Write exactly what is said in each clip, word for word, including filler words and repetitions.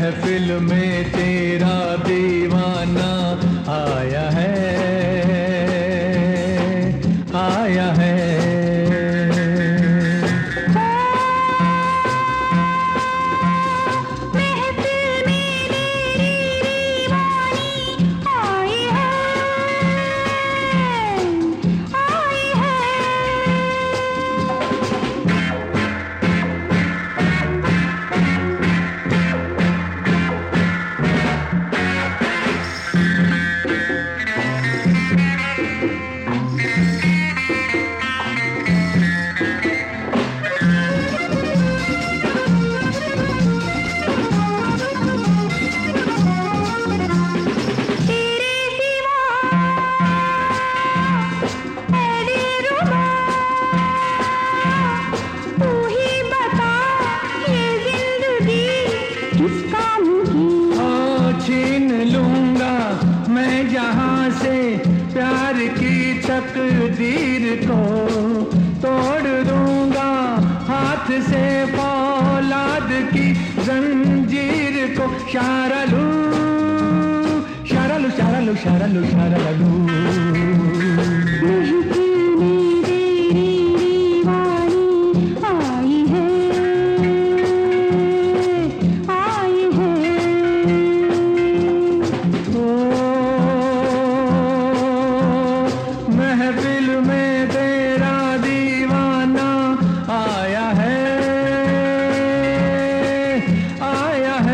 महफिल में तेरा दीवाना आया है, आया है। प्यार की तकदीर को तोड़ दूंगा हाथ से फौलाद की जंजीर को। शारलू शारलू शारलू शारलू शारलू महफिल में तेरा दीवाना आया है, आया है।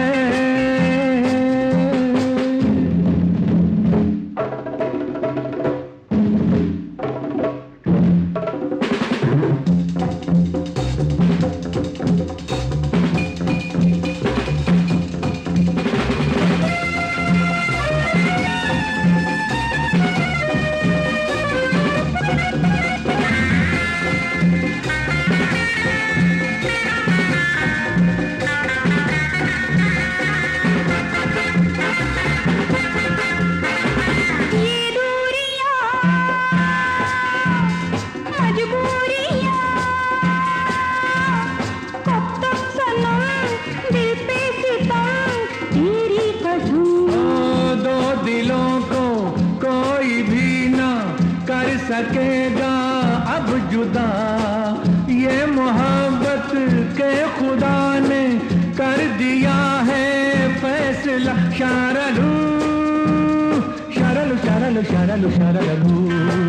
सकेगा अब जुदा ये मोहब्बत के खुदा ने कर दिया है फैसला। शारलू शारलू शारलू शारलू शारलू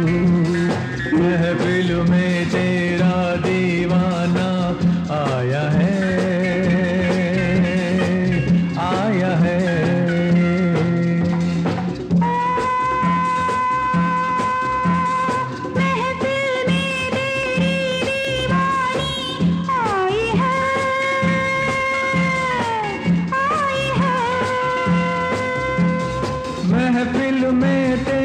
महफिल में तेरा दीवाना आया है, आया है। महफिल में